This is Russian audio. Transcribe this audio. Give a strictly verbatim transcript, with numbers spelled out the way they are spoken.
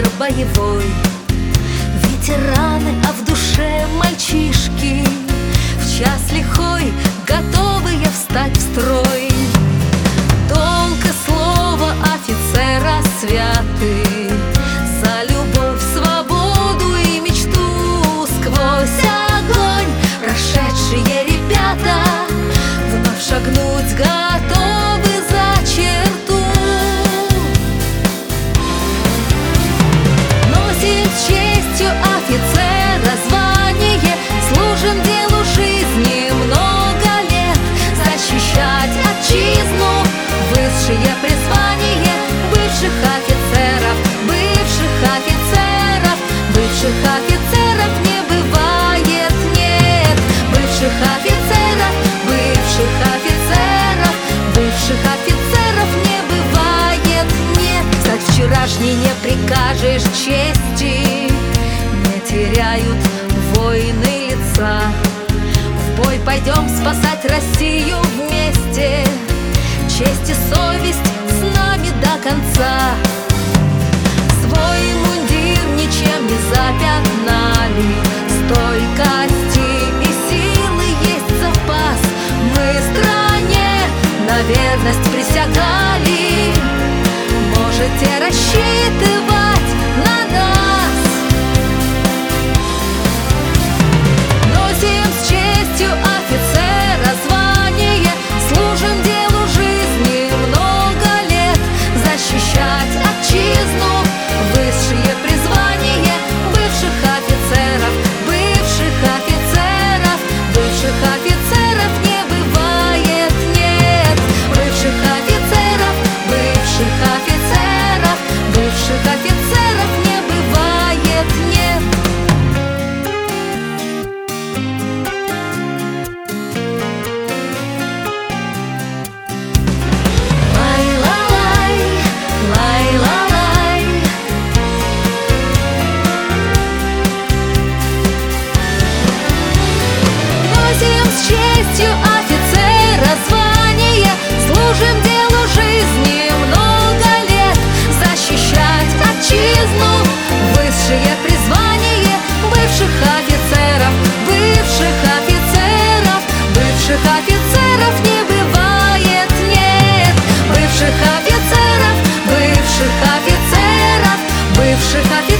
боевой. Ветераны, а в душе мальчишки, в час лихой готовые встать в строй. Долг и слово офицера святы, за любовь, свободу и мечту. Сквозь огонь прошедшие ребята вновь шагнуть готовы за черту. Носим с честью офицера звание, служим делу жизни много лет. Защищать отчизну — высшее призвание бывших офицеров, бывших офицеров, бывших офицеров не бывает, нет. Бывших офицеров, бывших офицеров, бывших офицеров не бывает, нет. Стать вчерашней не прикажешь чести, не теряют воины лица. В бой пойдем спасать Россию вместе, честь и совесть с нами до конца. Свой мундир ничем не запятнали, стойкости и силы есть запас. Мы стране на верность присягали, можете рассчитывать на нас. Носим с честью офицера звание, служим делу жизни много лет. Защищать отчизну — высшее призвание бывших офицеров, бывших офицеров, бывших офицеров не бывает, нет. Бывших офицеров, бывших офицеров, бывших офицеров не бывает, нет. С честью офицера звание, служим делу жизни много лет. Защищать отчизну — высшее призвание бывших офицеров, бывших офицеров, бывших офицеров не бывает, нет. Бывших офицеров, бывших офицеров, бывших офицеров